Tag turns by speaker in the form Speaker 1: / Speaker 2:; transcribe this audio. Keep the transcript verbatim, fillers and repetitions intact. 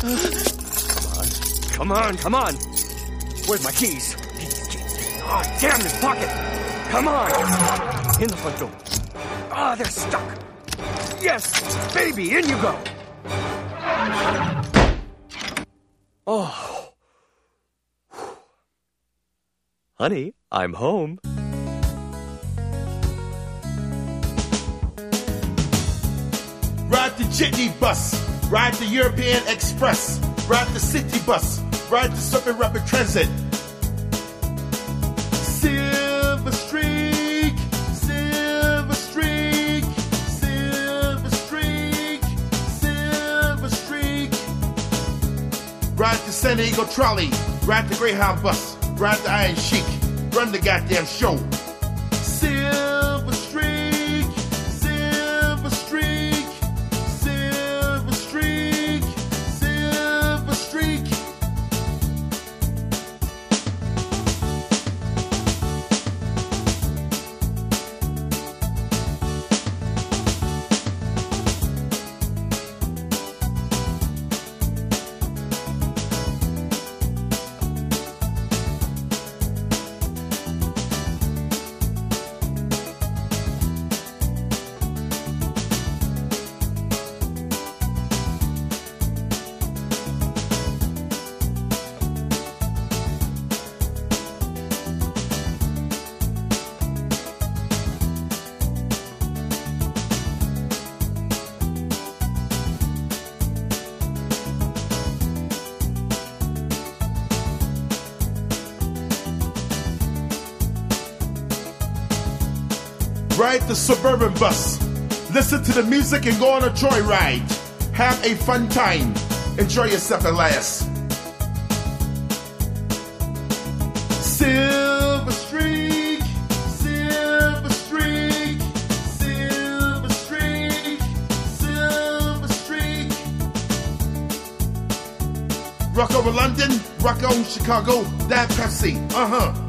Speaker 1: Come on, come on. Where's my keys? Oh, damn this pocket. Come on. In the front door. Ah, oh, they're stuck. Yes, baby, in you go. Oh. Honey, I'm home.
Speaker 2: Ride the Jitney bus, ride the European Express, ride the city bus, ride the Suburban Rapid Transit. Silver Streak, Silver Streak, Silver Streak, Silver Streak. Ride the San Diego trolley, ride the Greyhound bus, ride the Iron Sheik, run the goddamn show. Silver Streak, Silver Streak, Silver Streak, Silver Streak. Ride the Suburban bus. Listen to the music and go on a joyride. Have a fun time. Enjoy yourself at last. Silver Streak, Silver Streak, Silver Streak, Silver Streak. Rock over London, rock on Chicago, that Pepsi. Uh-huh.